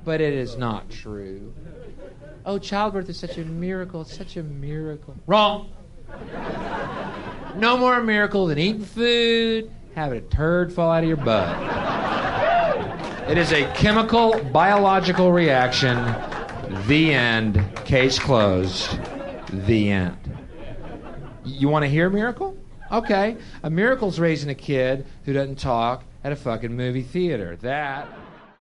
But it is not true. Oh, childbirth is such a miracle. It's such a miracle. Wrong. No more miracle than eating food, having a turd fall out of your butt. It is a chemical, biological reaction. The end. Case closed. The end. You want to hear a miracle? Okay. A miracle's raising a kid who doesn't talk at a fucking movie theater. That